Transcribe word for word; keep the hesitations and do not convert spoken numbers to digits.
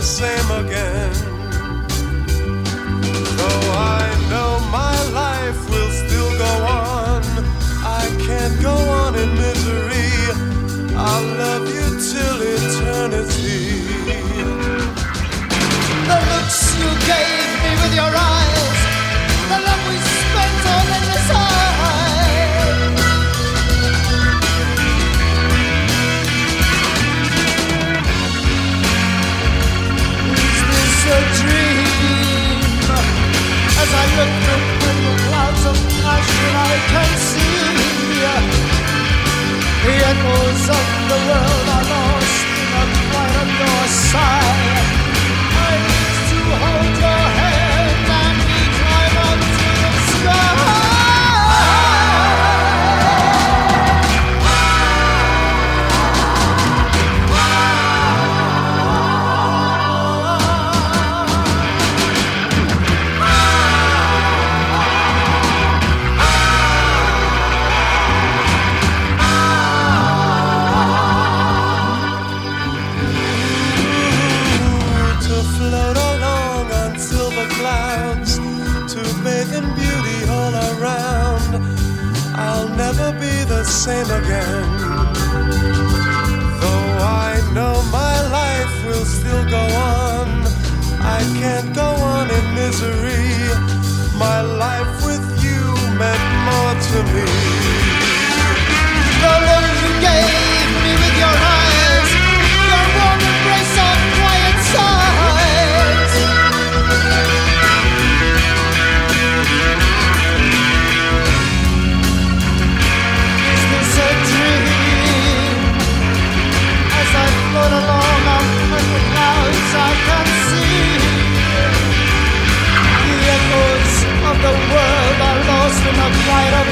the same again. Though I know my life will still go on, I can't go on in misery. I'll love you till eternity. The looks you gave me with your eyes, the love we spent on endless high. Is this a dream? As I look up in the clouds of passion, I can see the echoes of the world are lost in the quiet of your sigh. I need to hold your hand and we climb up to the sky. Float along on silver clouds, to bathe in beauty all around. I'll never be the same again. Though I know my life will still go on, I can't go on in misery. My life with you meant more to me. The look you gave me with your eyes, your warm embrace of quiet sighs. Is this a dream? As I float along on the clouds, I can see the echoes of the world are lost in the quiet of